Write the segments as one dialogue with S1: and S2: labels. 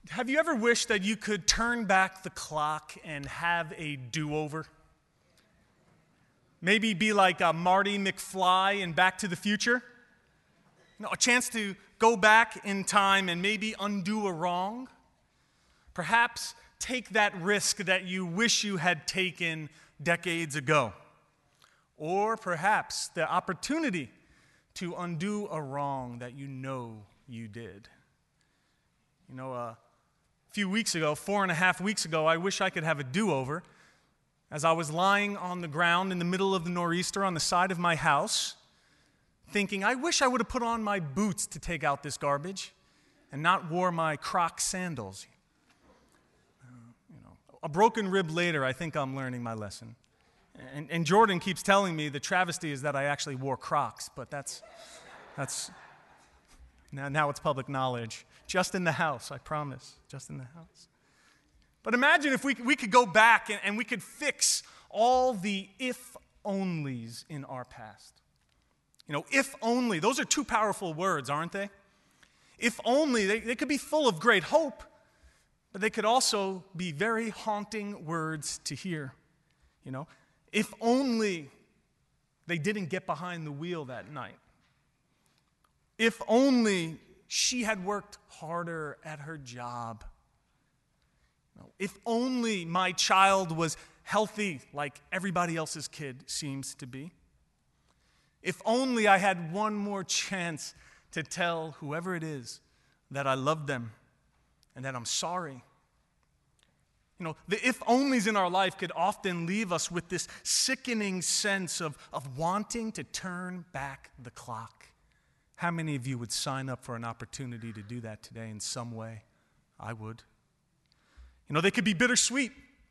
S1: Have you ever wished that you could turn back the clock and have a do-over? Maybe be like Marty McFly in Back to the Future? A chance to go back in time and maybe undo a wrong? Perhaps take that risk that you wish you had taken decades ago. Or perhaps the opportunity to undo a wrong that you know you did. A few weeks ago, 4.5 weeks ago, I wish I could have a do-over. As I was lying on the ground in the middle of the nor'easter on the side of my house, thinking, I wish I would have put on my boots to take out this garbage and not wore my Crocs sandals. A broken rib later, I think I'm learning my lesson. And Jordan keeps telling me the travesty is that I actually wore Crocs, but that's now it's public knowledge. Just in the house, I promise, just in the house. But imagine if we could go back and we could fix all the if-onlys in our past. If only, those are two powerful words, aren't they? If only, they could be full of great hope, but they could also be very haunting words to hear. If only they didn't get behind the wheel that night. If only she had worked harder at her job. If only my child was healthy like everybody else's kid seems to be. If only I had one more chance to tell whoever it is that I love them and that I'm sorry. The if-onlys in our life could often leave us with this sickening sense of wanting to turn back the clock. How many of you would sign up for an opportunity to do that today in some way? I would. They could be bittersweet.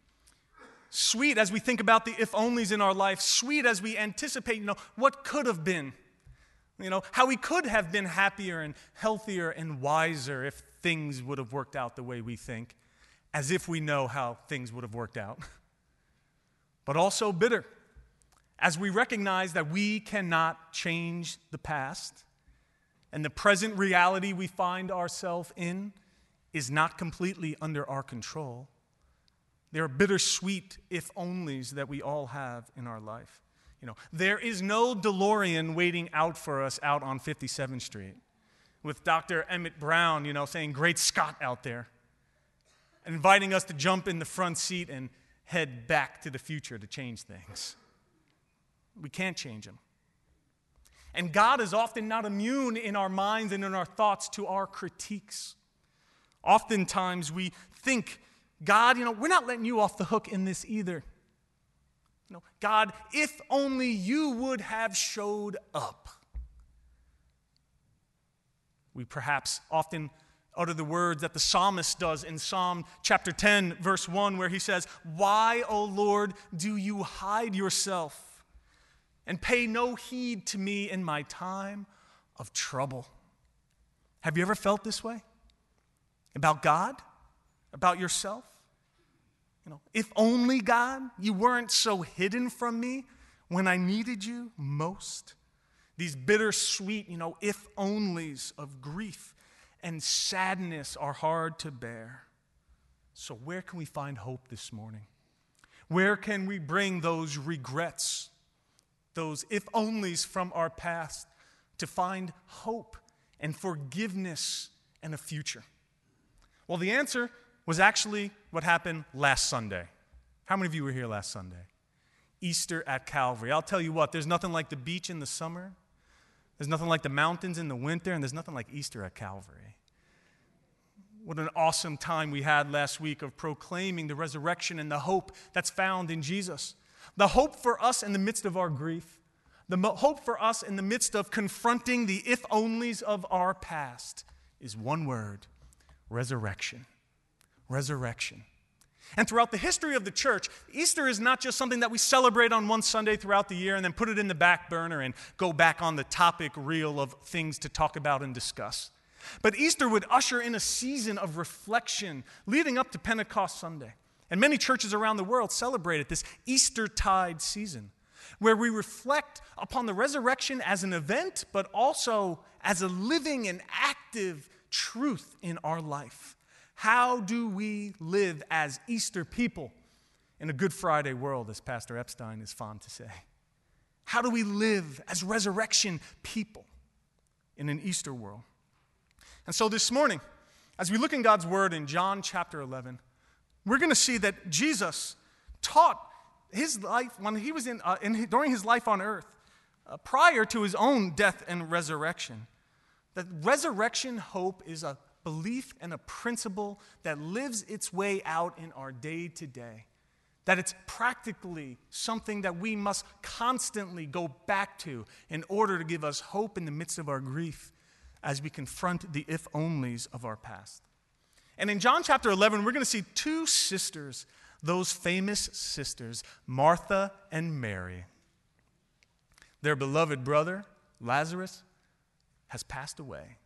S1: Sweet as we think about the if-onlys in our life. Sweet as we anticipate, what could have been. How we could have been happier and healthier and wiser if things would have worked out the way we think. As if we know how things would have worked out. But also bitter, as we recognize that we cannot change the past, and the present reality we find ourselves in is not completely under our control. There are bittersweet if-onlys that we all have in our life. There is no DeLorean waiting out for us out on 57th Street with Dr. Emmett Brown, saying, "Great Scott" out there, inviting us to jump in the front seat and head back to the future to change things. We can't change them. And God is often not immune in our minds and in our thoughts to our critiques. Oftentimes we think, God, we're not letting you off the hook in this either. God, if only you would have showed up. We perhaps often utter the words that the psalmist does in Psalm chapter 10, verse 1, where he says, "Why, O Lord, do you hide yourself and pay no heed to me in my time of trouble?" Have you ever felt this way? About God? About yourself? If only, God, you weren't so hidden from me when I needed you most. These bittersweet, if-onlys of grief and sadness are hard to bear. So where can we find hope this morning? Where can we bring those regrets, those if-onlys from our past to find hope and forgiveness and a future? Well, the answer was actually what happened last Sunday. How many of you were here last Sunday? Easter at Calvary. I'll tell you what, there's nothing like the beach in the summer. There's nothing like the mountains in the winter, and there's nothing like Easter at Calvary. What an awesome time we had last week of proclaiming the resurrection and the hope that's found in Jesus. The hope for us in the midst of our grief. The hope for us in the midst of confronting the if-onlys of our past is one word: resurrection. Resurrection. And throughout the history of the church, Easter is not just something that we celebrate on one Sunday throughout the year and then put it in the back burner and go back on the topic reel of things to talk about and discuss. But Easter would usher in a season of reflection leading up to Pentecost Sunday. And many churches around the world celebrated this Eastertide season, where we reflect upon the resurrection as an event, but also as a living and active truth in our life. How do we live as Easter people in a Good Friday world, as Pastor Epstein is fond to say? How do we live as resurrection people in an Easter world? And so this morning, as we look in God's Word in John chapter 11, we're going to see that Jesus taught his life when he was during his life on earth, prior to his own death and resurrection, that resurrection hope is a belief and a principle that lives its way out in our day to day. That it's practically something that we must constantly go back to in order to give us hope in the midst of our grief as we confront the if-onlys of our past. And in John chapter 11, we're going to see two sisters, those famous sisters, Martha and Mary. Their beloved brother, Lazarus, has passed away.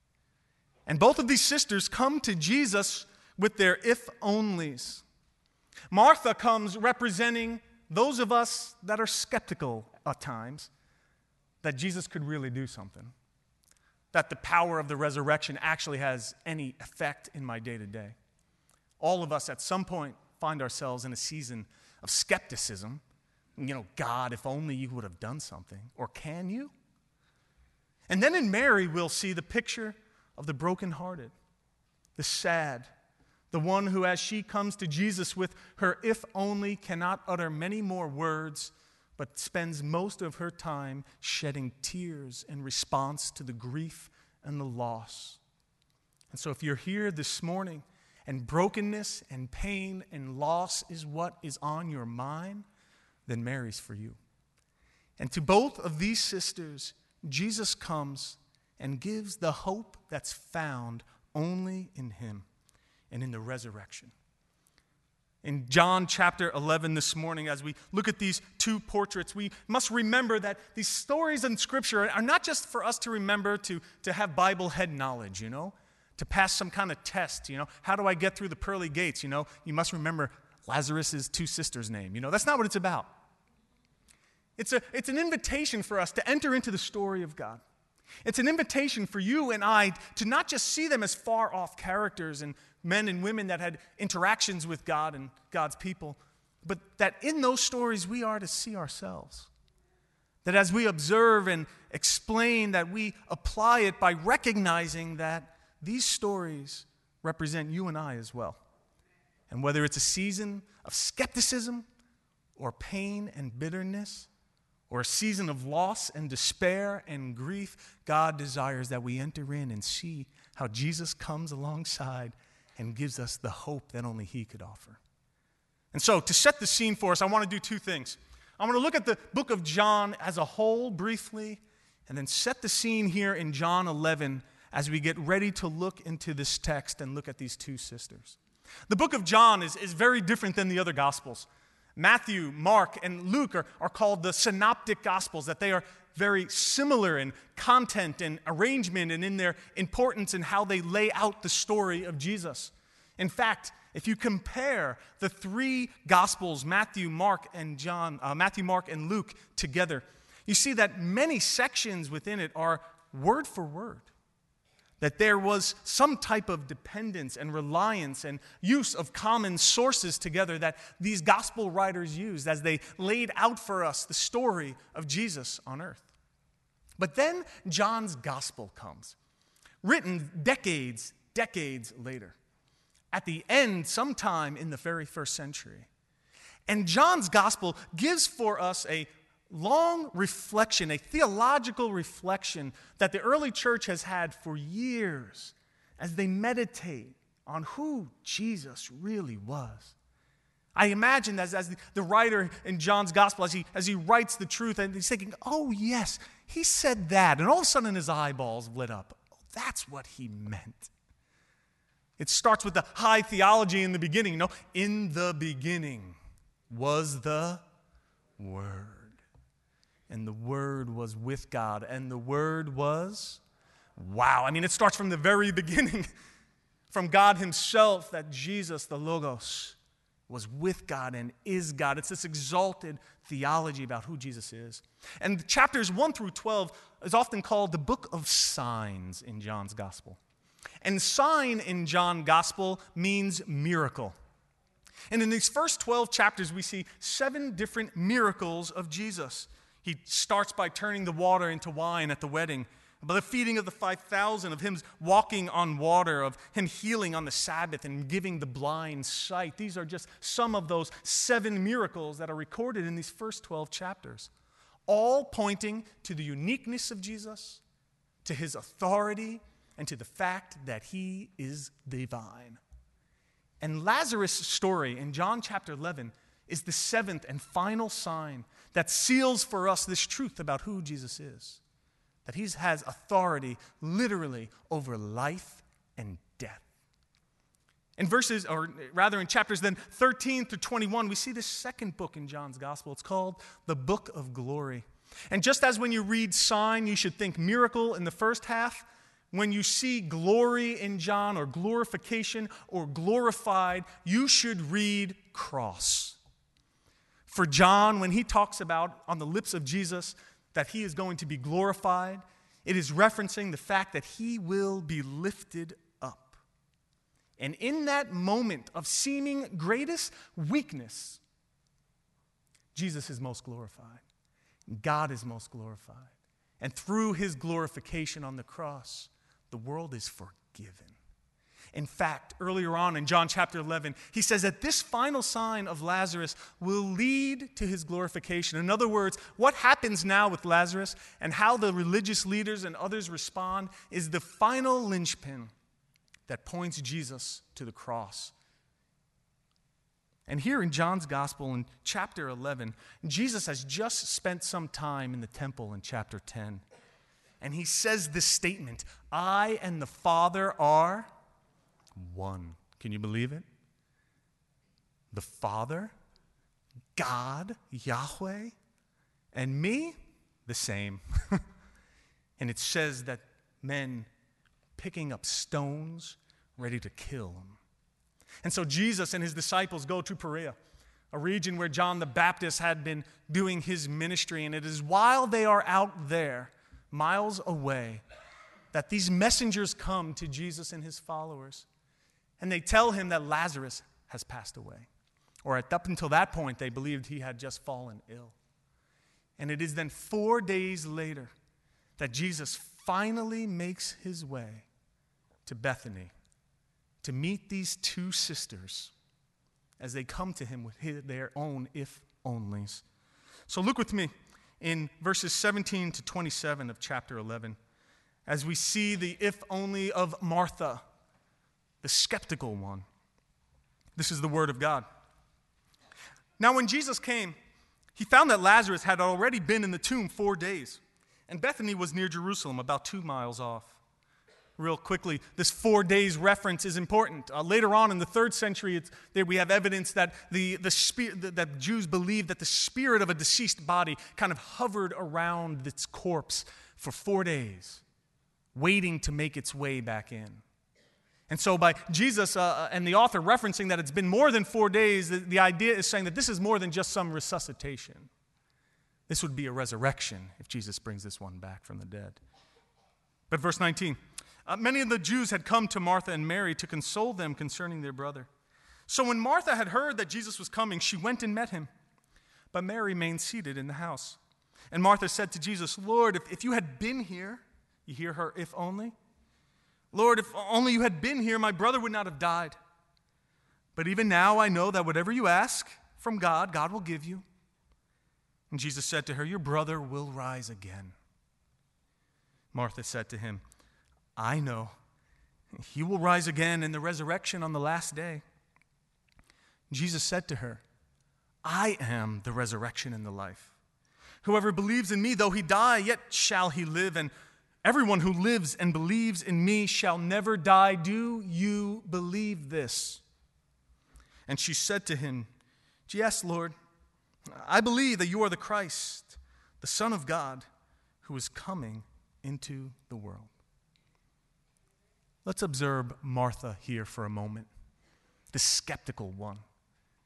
S1: And both of these sisters come to Jesus with their if-onlys. Martha comes representing those of us that are skeptical at times that Jesus could really do something, that the power of the resurrection actually has any effect in my day-to-day. All of us at some point find ourselves in a season of skepticism. God, if only you would have done something. Or can you? And then in Mary, we'll see the picture of the brokenhearted, the sad, the one who, as she comes to Jesus with her if only, cannot utter many more words, but spends most of her time shedding tears in response to the grief and the loss. And so if you're here this morning and brokenness and pain and loss is what is on your mind, then Mary's for you. And to both of these sisters, Jesus comes and gives the hope that's found only in him and in the resurrection. In John chapter 11 this morning, as we look at these two portraits, we must remember that these stories in Scripture are not just for us to remember to have Bible head knowledge, to pass some kind of test, How do I get through the pearly gates, You must remember Lazarus' two sisters' name, That's not what it's about. It's an invitation for us to enter into the story of God. It's an invitation for you and I to not just see them as far-off characters and men and women that had interactions with God and God's people, but that in those stories we are to see ourselves. That as we observe and explain, that we apply it by recognizing that these stories represent you and I as well. And whether it's a season of skepticism or pain and bitterness, or a season of loss and despair and grief, God desires that we enter in and see how Jesus comes alongside and gives us the hope that only he could offer. And so, to set the scene for us, I want to do two things. I want to look at the book of John as a whole briefly, and then set the scene here in John 11 as we get ready to look into this text and look at these two sisters. The book of John is very different than the other Gospels. Matthew, Mark, and Luke are called the synoptic Gospels, that they are very similar in content and arrangement and in their importance and how they lay out the story of Jesus. In fact, if you compare the three Gospels, Matthew, Mark, and Luke together, you see that many sections within it are word for word. That there was some type of dependence and reliance and use of common sources together that these gospel writers used as they laid out for us the story of Jesus on earth. But then John's gospel comes, written decades later, at the end, sometime in the very first century. And John's gospel gives for us a long reflection, a theological reflection that the early church has had for years as they meditate on who Jesus really was. I imagine that as the writer in John's gospel, as he writes the truth, and he's thinking, oh yes, he said that, and all of a sudden his eyeballs lit up. Oh, that's what he meant. It starts with the high theology in the beginning. In the beginning was the Word. And the Word was with God. And the Word was, wow. It starts from the very beginning, from God himself, that Jesus, the Logos, was with God and is God. It's this exalted theology about who Jesus is. And chapters 1 through 12 is often called the book of signs in John's gospel. And sign in John's gospel means miracle. And in these first 12 chapters, we see 7 different miracles of Jesus. He starts by turning the water into wine at the wedding, by the feeding of the 5,000, of him walking on water, of him healing on the Sabbath and giving the blind sight. These are just some of those 7 miracles that are recorded in these first 12 chapters, all pointing to the uniqueness of Jesus, to his authority, and to the fact that he is divine. And Lazarus' story in John chapter 11 is the 7th and final sign that seals for us this truth about who Jesus is, that he has authority literally over life and death. In chapters then 13 through 21, we see this second book in John's gospel. It's called the Book of Glory. And just as when you read sign, you should think miracle in the first half, when you see glory in John, or glorification, or glorified, you should read cross. For John, when he talks about on the lips of Jesus that he is going to be glorified, it is referencing the fact that he will be lifted up. And in that moment of seeming greatest weakness, Jesus is most glorified. God is most glorified. And through his glorification on the cross, the world is forgiven. In fact, earlier on in John chapter 11, he says that this final sign of Lazarus will lead to his glorification. In other words, what happens now with Lazarus and how the religious leaders and others respond is the final linchpin that points Jesus to the cross. And here in John's gospel in chapter 11, Jesus has just spent some time in the temple in chapter 10. And he says this statement, I and the Father are one. Can you believe it? The Father, God, Yahweh, and me, the same. And it says that men picking up stones ready to kill him. And so Jesus and his disciples go to Perea, a region where John the Baptist had been doing his ministry. And it is while they are out there, miles away, that these messengers come to Jesus and his followers. And they tell him that Lazarus has passed away. Or up until that point, they believed he had just fallen ill. And it is then 4 days later that Jesus finally makes his way to Bethany to meet these 2 sisters as they come to him with their own if-onlys. So look with me in verses 17 to 27 of chapter 11 as we see the if-only of Martha, the skeptical one. This is the word of God. Now when Jesus came, he found that Lazarus had already been in the tomb 4 days, and Bethany was near Jerusalem, about 2 miles off. Real quickly, this 4 days reference is important. Later on in the 3rd century, we have evidence that that Jews believed that the spirit of a deceased body kind of hovered around its corpse for 4 days, waiting to make its way back in. And so by Jesus and the author referencing that it's been more than 4 days, the idea is saying that this is more than just some resuscitation. This would be a resurrection if Jesus brings this one back from the dead. But verse 19, many of the Jews had come to Martha and Mary to console them concerning their brother. So when Martha had heard that Jesus was coming, she went and met him. But Mary remained seated in the house. And Martha said to Jesus, Lord, if you had been here, you hear her, if only. Lord, if only you had been here, my brother would not have died. But even now I know that whatever you ask from God, God will give you. And Jesus said to her, your brother will rise again. Martha said to him, I know he will rise again in the resurrection on the last day. Jesus said to her, I am the resurrection and the life. Whoever believes in me, though he die, yet shall he live. And everyone who lives and believes in me shall never die. Do you believe this? And she said to him, yes, Lord, I believe that you are the Christ, the Son of God, who is coming into the world. Let's observe Martha here for a moment, the skeptical one.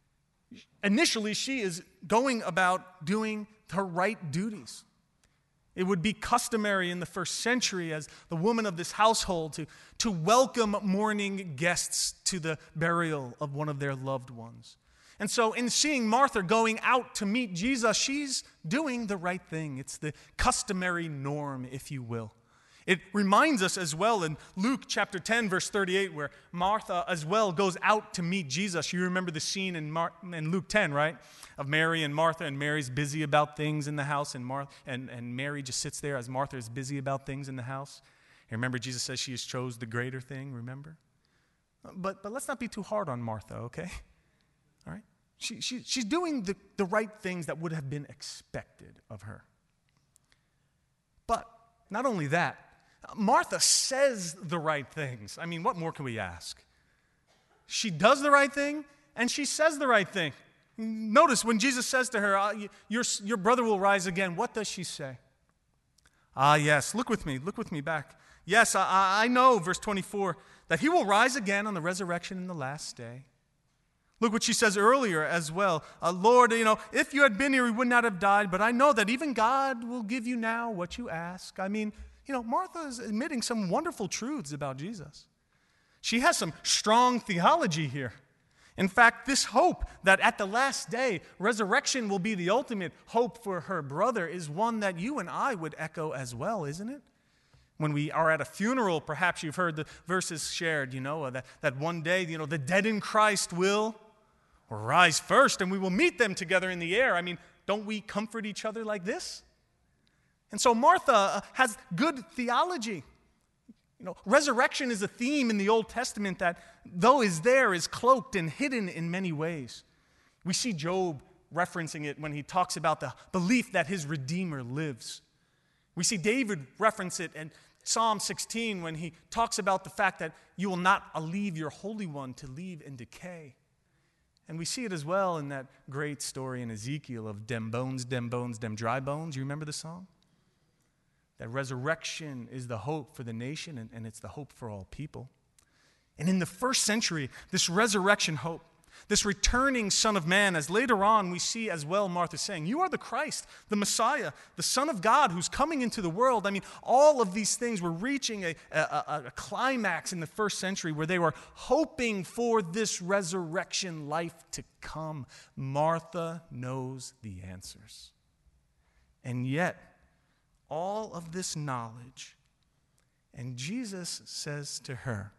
S1: Initially, she is going about doing her right duties. It would be customary in the first century as the woman of this household to welcome mourning guests to the burial of one of their loved ones. And so in seeing Martha going out to meet Jesus, she's doing the right thing. It's the customary norm, if you will. It reminds us as well in Luke chapter 10, verse 38, where Martha as well goes out to meet Jesus. You remember the scene in Luke 10, right? Of Mary and Martha, and Mary's busy about things in the house, and Mary just sits there as Martha is busy about things in the house. And remember, Jesus says she has chose the greater thing, remember? But let's not be too hard on Martha, okay? All right? She's doing the right things that would have been expected of her. But not only that, Martha says the right things. I mean, what more can we ask? She does the right thing, and she says the right thing. Notice when Jesus says to her, your brother will rise again, what does she say? Yes, look with me back. Yes, I know, verse 24, that he will rise again on the resurrection in the last day. Look what she says earlier as well. Lord, if you had been here, he would not have died, but I know that even God will give you now what you ask. I mean, Martha is admitting some wonderful truths about Jesus. She has some strong theology here. In fact, this hope that at the last day, resurrection will be the ultimate hope for her brother is one that you and I would echo as well, isn't it? When we are at a funeral, perhaps you've heard the verses shared, that one day, the dead in Christ will rise first and we will meet them together in the air. I mean, don't we comfort each other like this? And so Martha has good theology. Resurrection is a theme in the Old Testament that, though is there, is cloaked and hidden in many ways. We see Job referencing it when he talks about the belief that his Redeemer lives. We see David reference it in Psalm 16 when he talks about the fact that you will not leave your Holy One to leave in decay. And we see it as well in that great story in Ezekiel of dem bones, dem dry bones. You remember the song? That resurrection is the hope for the nation, and it's the hope for all people. And in the first century, this resurrection hope, this returning Son of Man, as later on we see as well Martha saying, you are the Christ, the Messiah, the Son of God who's coming into the world. I mean, all of these things were reaching a climax in the first century where they were hoping for this resurrection life to come. Martha knows the answers. And yet, all of this knowledge, and Jesus says to her,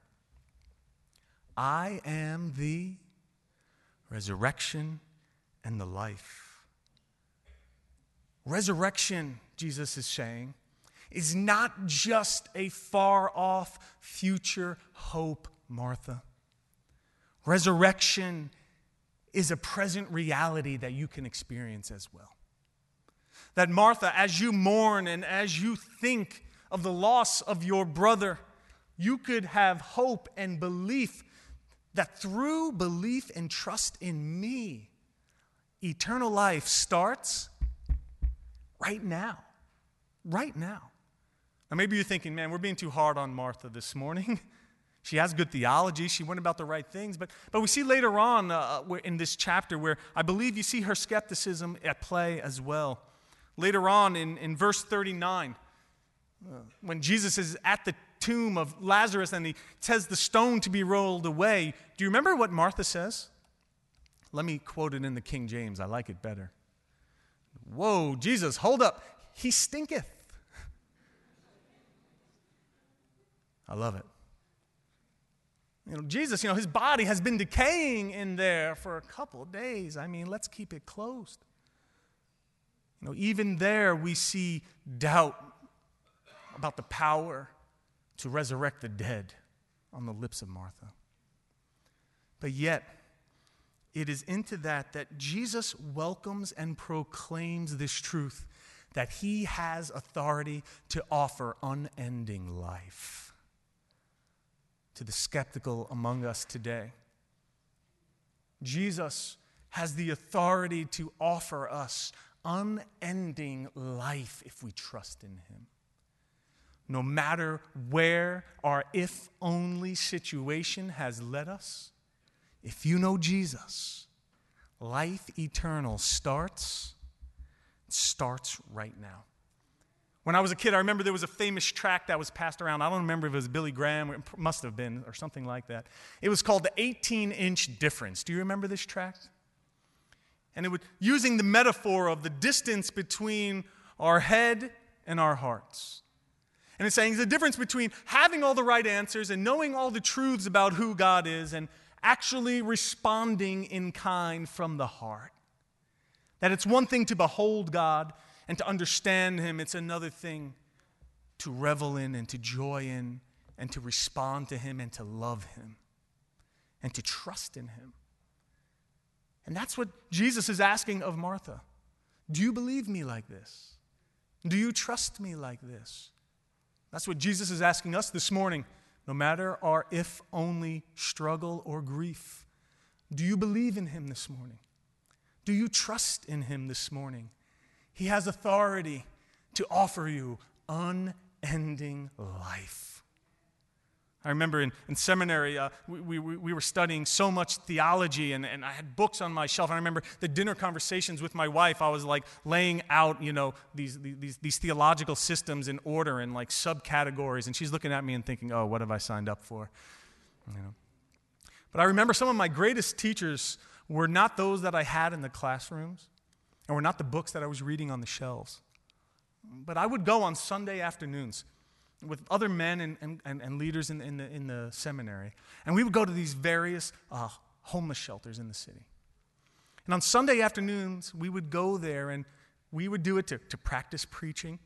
S1: I am the resurrection and the life. Resurrection, Jesus is saying, is not just a far-off future hope, Martha. Resurrection is a present reality that you can experience as well. That Martha, as you mourn and as you think of the loss of your brother, you could have hope and belief that through belief and trust in me, eternal life starts right now. Right now. Now maybe you're thinking, man, we're being too hard on Martha this morning. She has good theology. She went about the right things. But we see later on in this chapter where I believe you see her skepticism at play as well. Later on in verse 39, when Jesus is at the tomb of Lazarus and he says the stone to be rolled away, do you remember what Martha says? Let me quote it in the King James. I like it better. Whoa, Jesus, hold up. He stinketh. I love it. Jesus, his body has been decaying in there for a couple of days. I mean, let's keep it closed. Even there we see doubt about the power to resurrect the dead on the lips of Martha. But yet, it is into that Jesus welcomes and proclaims this truth, that he has authority to offer unending life to the skeptical among us today. Jesus has the authority to offer us unending life if we trust in him. No matter where our if-only situation has led us, if you know Jesus, life eternal starts right now. When I was a kid, I remember there was a famous tract that was passed around. I don't remember if it was Billy Graham, it must have been, or something like that. It was called the 18-inch difference. Do you remember this tract? And it was using the metaphor of the distance between our head and our hearts. And it's saying the difference between having all the right answers and knowing all the truths about who God is and actually responding in kind from the heart. That it's one thing to behold God and to understand Him. It's another thing to revel in and to joy in and to respond to Him and to love Him and to trust in Him. And that's what Jesus is asking of Martha. Do you believe me like this? Do you trust me like this? That's what Jesus is asking us this morning, no matter our if-only struggle or grief. Do you believe in Him this morning? Do you trust in Him this morning? He has authority to offer you unending life. I remember in seminary, we were studying so much theology, and I had books on my shelf. And I remember the dinner conversations with my wife. I was like laying out, these theological systems in order and like subcategories, and she's looking at me and thinking, "Oh, what have I signed up for?" But I remember some of my greatest teachers were not those that I had in the classrooms, and were not the books that I was reading on the shelves. But I would go on Sunday afternoons with other men and leaders in the seminary. And we would go to these various homeless shelters in the city. And on Sunday afternoons, we would go there and we would do it to practice preaching,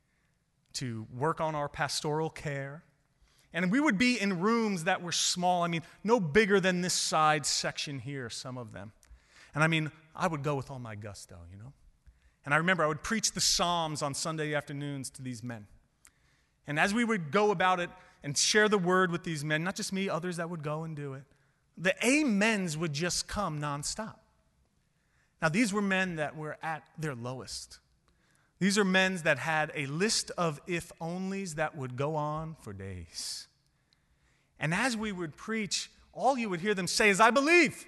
S1: to work on our pastoral care. And we would be in rooms that were small. I mean, no bigger than this side section here, some of them. And I mean, I would go with all my gusto, And I remember I would preach the Psalms on Sunday afternoons to these men. And as we would go about it and share the word with these men, not just me, others that would go and do it, the amens would just come nonstop. Now, these were men that were at their lowest. These are men that had a list of if-onlys that would go on for days. And as we would preach, all you would hear them say is, "I believe.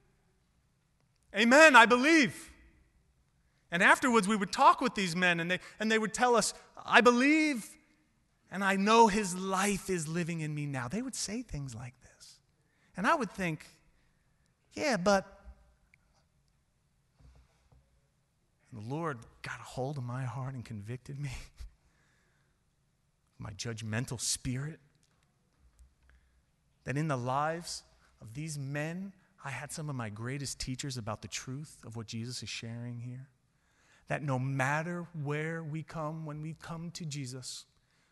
S1: Amen, I believe." And afterwards, we would talk with these men, and they would tell us, "I believe, and I know His life is living in me now." They would say things like this. And I would think, yeah, but the Lord got a hold of my heart and convicted me. My judgmental spirit. That in the lives of these men, I had some of my greatest teachers about the truth of what Jesus is sharing here. That no matter where we come, when we come to Jesus,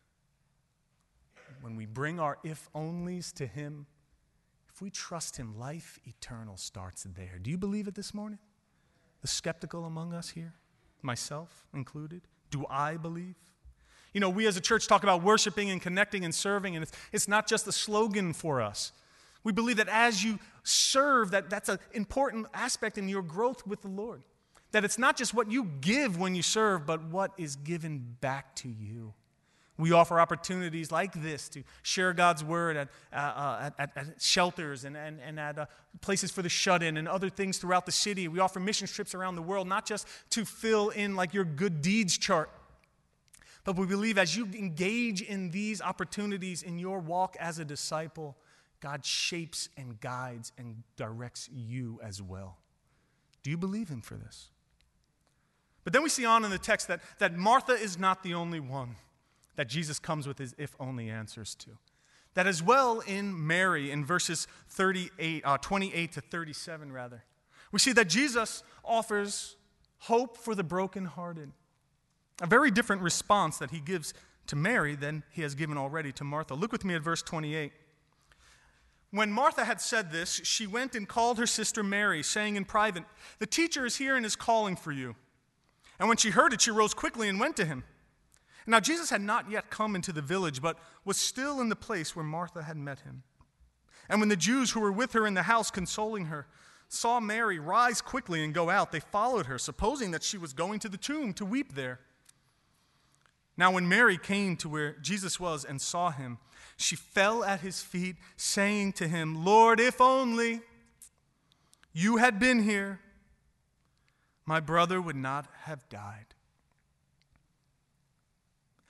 S1: when we bring our if-onlys to Him, if we trust Him, life eternal starts there. Do you believe it this morning? The skeptical among us here, myself included, do I believe? We as a church talk about worshiping and connecting and serving, and it's not just a slogan for us. We believe that as you serve, that's an important aspect in your growth with the Lord. That it's not just what you give when you serve, but what is given back to you. We offer opportunities like this to share God's word at shelters and at places for the shut-in and other things throughout the city. We offer mission trips around the world, not just to fill in like your good deeds chart, but we believe as you engage in these opportunities in your walk as a disciple, God shapes and guides and directs you as well. Do you believe Him for this? But then we see on in the text that Martha is not the only one that Jesus comes with His if-only answers to. That as well in Mary, in verses 28 to 37 rather, we see that Jesus offers hope for the brokenhearted. A very different response that He gives to Mary than He has given already to Martha. Look with me at verse 28. When Martha had said this, she went and called her sister Mary, saying in private, "The teacher is here and is calling for you." And when she heard it, she rose quickly and went to Him. Now Jesus had not yet come into the village, but was still in the place where Martha had met Him. And when the Jews who were with her in the house consoling her saw Mary rise quickly and go out, they followed her, supposing that she was going to the tomb to weep there. Now when Mary came to where Jesus was and saw Him, she fell at His feet, saying to Him, "Lord, if only You had been here, my brother would not have died."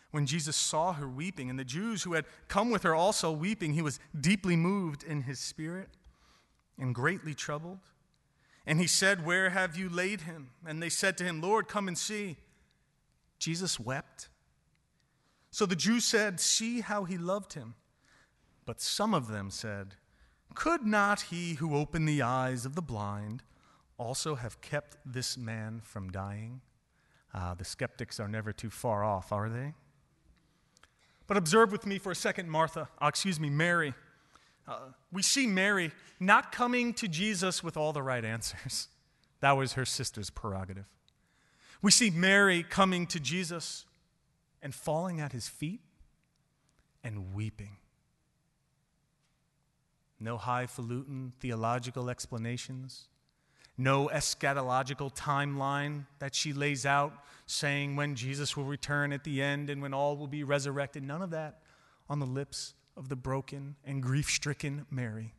S1: When Jesus saw her weeping, and the Jews who had come with her also weeping, he was deeply moved in his spirit and greatly troubled. And he said, "Where have you laid him?" And they said to him, "Lord, come and see." Jesus wept. So the Jews said, "See how he loved him." But some of them said, "Could not he who opened the eyes of the blind also have kept this man from dying?" The skeptics are never too far off, are they? But observe with me for a second Mary. We see Mary not coming to Jesus with all the right answers. That was her sister's prerogative. We see Mary coming to Jesus and falling at his feet and weeping. No highfalutin theological explanations. No eschatological timeline that she lays out saying when Jesus will return at the end and when all will be resurrected. None of that on the lips of the broken and grief-stricken Mary.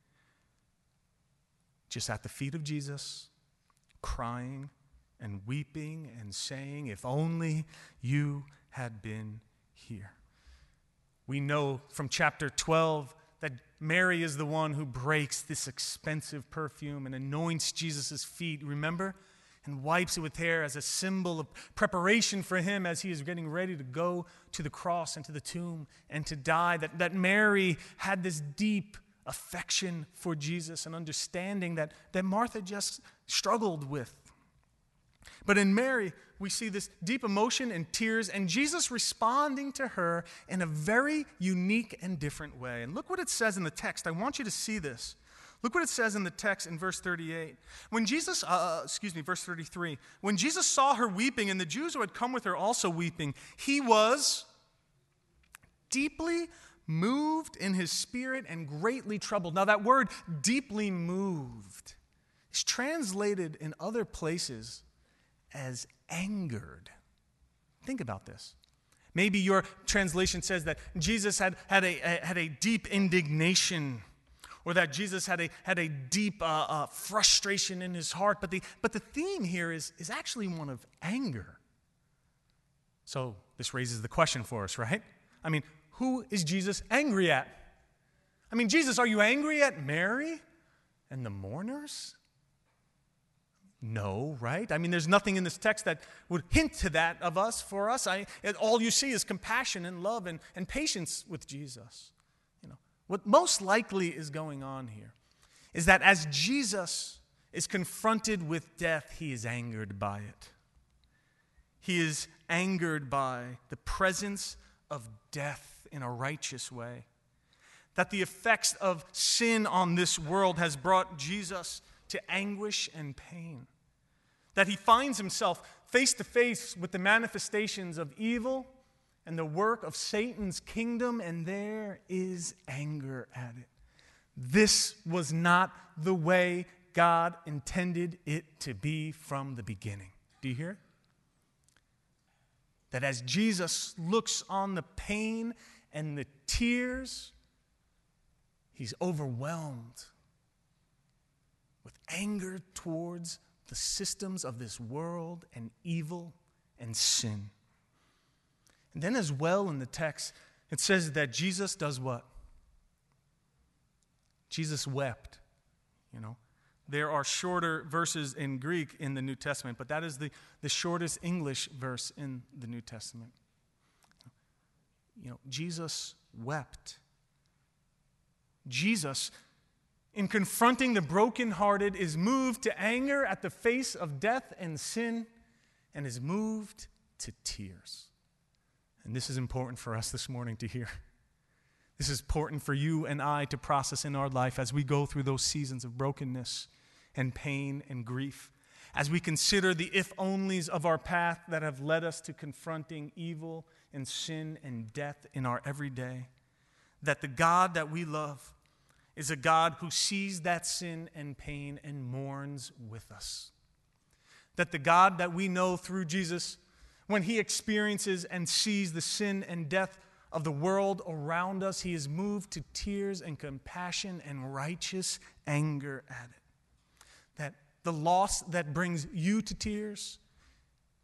S1: Just at the feet of Jesus, crying and weeping and saying, "If only you had been here." We know from chapter 12 that Mary is the one who breaks this expensive perfume and anoints Jesus' feet, remember? And wipes it with hair as a symbol of preparation for him as he is getting ready to go to the cross and to the tomb and to die. That Mary had this deep affection for Jesus and understanding that Martha just struggled with. But in Mary, we see this deep emotion and tears, and Jesus responding to her in a very unique and different way. And look what it says in the text. I want you to see this. Look what it says in the text in verse 38. Verse 33. When Jesus saw her weeping, and the Jews who had come with her also weeping, he was deeply moved in his spirit and greatly troubled. Now that word, deeply moved, is translated in other places as angered. Think about this. Maybe your translation says that Jesus had a deep indignation, or that Jesus had a deep frustration in his heart. But the theme here is actually one of anger. So this raises the question for us, right? I mean, who is Jesus angry at? I mean, Jesus, are you angry at Mary and the mourners? No, right? I mean, there's nothing in this text that would hint to that for us. All you see is compassion and love and patience with Jesus. What most likely is going on here is that as Jesus is confronted with death, he is angered by it. He is angered by the presence of death in a righteous way. That the effects of sin on this world has brought Jesus to anguish and pain. That he finds himself face to face with the manifestations of evil and the work of Satan's kingdom, and there is anger at it. This was not the way God intended it to be from the beginning. Do you hear it? That as Jesus looks on the pain and the tears, he's overwhelmed with anger towards the systems of this world and evil and sin. And then as well in the text, it says that Jesus does what? Jesus wept. There are shorter verses in Greek in the New Testament, but that is the shortest English verse in the New Testament. Jesus wept. Jesus, in confronting the brokenhearted, is moved to anger at the face of death and sin and is moved to tears. And this is important for us this morning to hear. This is important for you and I to process in our life as we go through those seasons of brokenness and pain and grief, as we consider the if-onlys of our path that have led us to confronting evil and sin and death in our everyday, that the God that we love is a God who sees that sin and pain and mourns with us. That the God that we know through Jesus, when he experiences and sees the sin and death of the world around us, he is moved to tears and compassion and righteous anger at it. That the loss that brings you to tears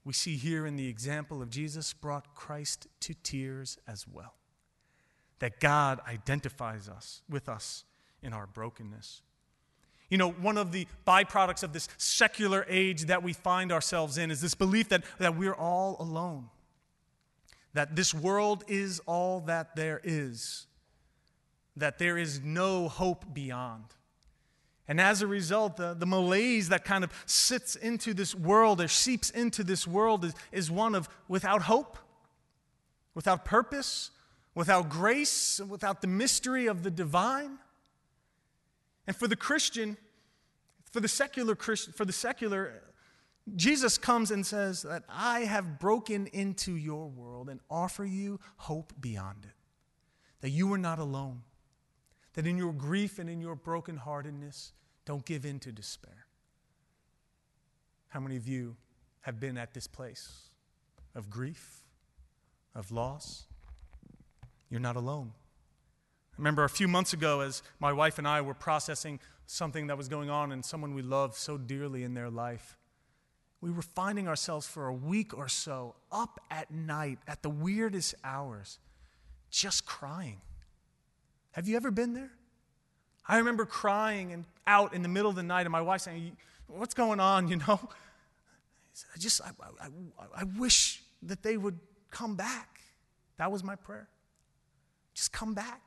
S1: we see here in the example of Jesus, brought Christ to tears as well. That God identifies with us in our brokenness. You know, one of the byproducts of this secular age that we find ourselves in is this belief that we're all alone. That this world is all that there is. That there is no hope beyond. And as a result, the malaise that kind of sits into this world or seeps into this world is one of without hope, without purpose, without grace, without the mystery of the divine. And for the Christian, for the secular, Jesus comes and says that I have broken into your world and offer you hope beyond it. That you are not alone. That in your grief and in your brokenheartedness, don't give in to despair. How many of you have been at this place of grief, of loss? You're not alone. I remember a few months ago as my wife and I were processing something that was going on in someone we love so dearly in their life. We were finding ourselves for a week or so up at night at the weirdest hours, just crying. Have you ever been there? I remember crying and out in the middle of the night and my wife saying, what's going on, you know? I wish that they would come back. That was my prayer. Just come back.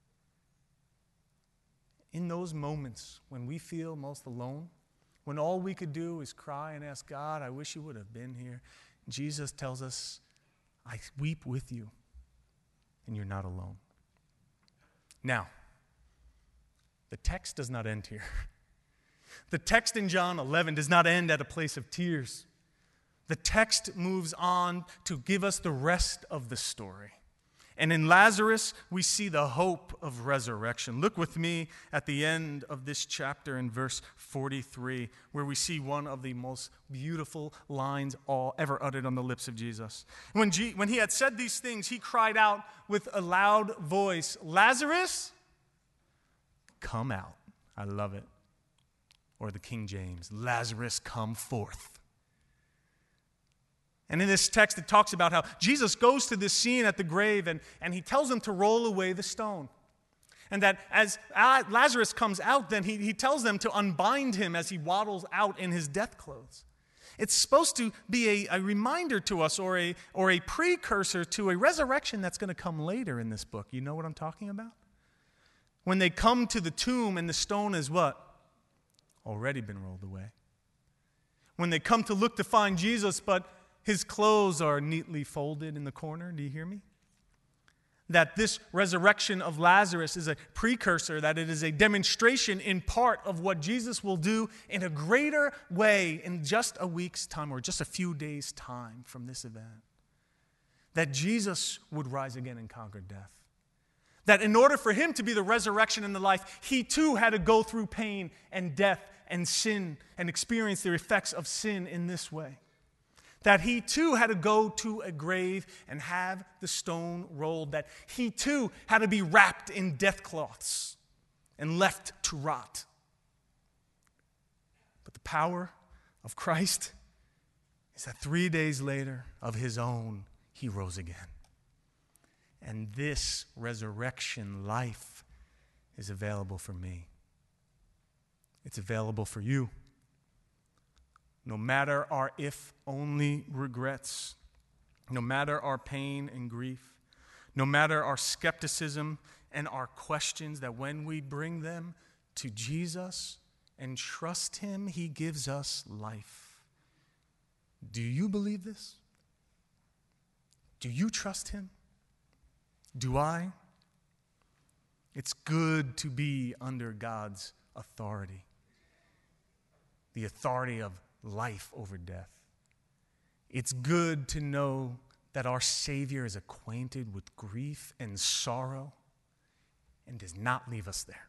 S1: In those moments when we feel most alone, when all we could do is cry and ask God, I wish you would have been here, Jesus tells us, I weep with you, and you're not alone. Now, the text does not end here. The text in John 11 does not end at a place of tears. The text moves on to give us the rest of the story. And in Lazarus, we see the hope of resurrection. Look with me at the end of this chapter in verse 43, where we see one of the most beautiful lines ever uttered on the lips of Jesus. When he had said these things, he cried out with a loud voice, Lazarus, come out. I love it. Or the King James, Lazarus, come forth. And in this text, it talks about how Jesus goes to this scene at the grave and he tells them to roll away the stone. And that as Lazarus comes out, then he tells them to unbind him as he waddles out in his death clothes. It's supposed to be a reminder to us or a precursor to a resurrection that's going to come later in this book. You know what I'm talking about? When they come to the tomb and the stone is what? Already been rolled away. When they come to look to find Jesus, but his clothes are neatly folded in the corner. Do you hear me? That this resurrection of Lazarus is a precursor, that it is a demonstration in part of what Jesus will do in a greater way in just a week's time or just a few days' time from this event. That Jesus would rise again and conquer death. That in order for him to be the resurrection and the life, he too had to go through pain and death and sin and experience the effects of sin in this way. That he too had to go to a grave and have the stone rolled. That he too had to be wrapped in death cloths and left to rot. But the power of Christ is that 3 days later, of his own, he rose again. And this resurrection life is available for me. It's available for you. No matter our if-only regrets, no matter our pain and grief, no matter our skepticism and our questions, that when we bring them to Jesus and trust him, he gives us life. Do you believe this? Do you trust him? Do I? It's good to be under God's authority, the authority of life over death. It's good to know that our Savior is acquainted with grief and sorrow and does not leave us there.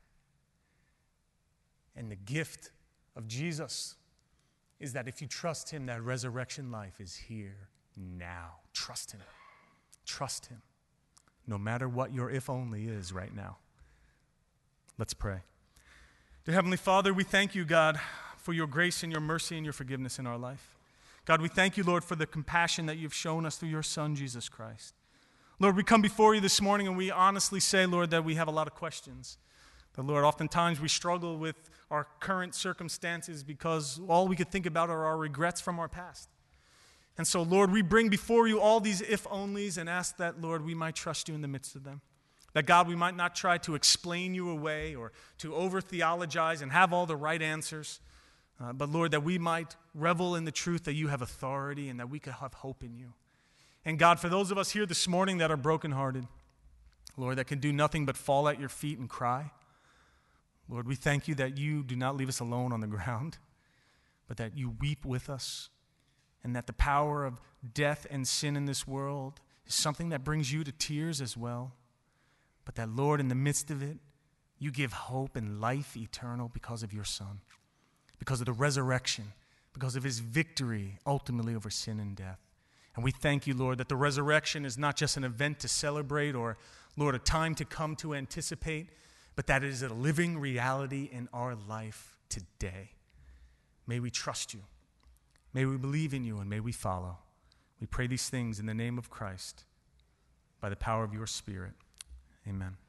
S1: And the gift of Jesus is that if you trust him, that resurrection life is here now. Trust him. Trust him. No matter what your if only is right now. Let's pray. Dear Heavenly Father, we thank you, God, for your grace and your mercy and your forgiveness in our life. God, we thank you, Lord, for the compassion that you've shown us through your Son, Jesus Christ. Lord, we come before you this morning and we honestly say, Lord, that we have a lot of questions. But Lord, oftentimes we struggle with our current circumstances because all we could think about are our regrets from our past. And so, Lord, we bring before you all these if-onlys and ask that, Lord, we might trust you in the midst of them. That, God, we might not try to explain you away or to over-theologize and have all the right answers. But, Lord, that we might revel in the truth that you have authority and that we could have hope in you. And, God, for those of us here this morning that are brokenhearted, Lord, that can do nothing but fall at your feet and cry, Lord, we thank you that you do not leave us alone on the ground, but that you weep with us, and that the power of death and sin in this world is something that brings you to tears as well. But that, Lord, in the midst of it, you give hope and life eternal because of your Son, because of the resurrection, because of his victory ultimately over sin and death. And we thank you, Lord, that the resurrection is not just an event to celebrate or, Lord, a time to come to anticipate, but that it is a living reality in our life today. May we trust you. May we believe in you, and may we follow. We pray these things in the name of Christ, by the power of your Spirit. Amen.